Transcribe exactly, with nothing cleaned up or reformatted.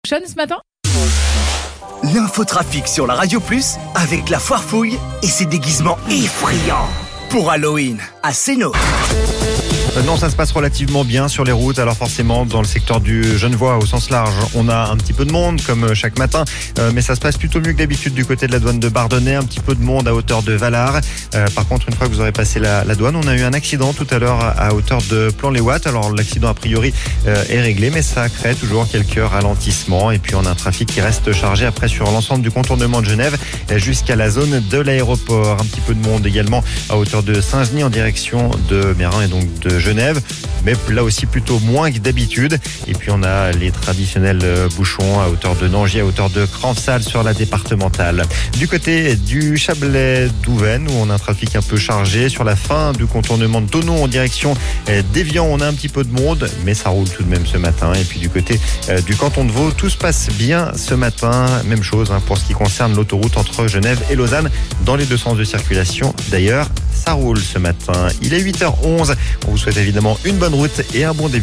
Sean, ce matin. L'infotrafic sur la Radio Plus avec la Foire Fouille et ses déguisements effrayants pour Halloween à Sénaux. Non, ça se passe relativement bien sur les routes. Alors forcément, dans le secteur du Genevois, au sens large, on a un petit peu de monde, comme chaque matin. Euh, mais ça se passe plutôt mieux que d'habitude du côté de la douane de Bardonnay. Un petit peu de monde à hauteur de Valard. Euh, par contre, une fois que vous aurez passé la, la douane, on a eu un accident tout à l'heure à hauteur de Plan-les-Ouates. Alors l'accident, a priori, euh, est réglé, mais ça crée toujours quelques ralentissements. Et puis, on a un trafic qui reste chargé après sur l'ensemble du contournement de Genève jusqu'à la zone de l'aéroport. Un petit peu de monde également à hauteur de Saint-Genis en direction de Mérin et donc de Genève, mais là aussi plutôt moins que d'habitude. Et puis on a les traditionnels bouchons à hauteur de Nangy, à hauteur de Cranfsal sur la départementale. Du côté du Chablais-Douvaine, où on a un trafic un peu chargé sur la fin du contournement de Thonon en direction d'Évian, on a un petit peu de monde, mais ça roule tout de même ce matin. Et puis du côté du canton de Vaud, tout se passe bien ce matin. Même chose hein, pour ce qui concerne l'autoroute entre Genève et Lausanne, dans les deux sens de circulation. D'ailleurs, ça roule ce matin. Il est huit heures onze. On vous souhaite évidemment une bonne route et un bon début.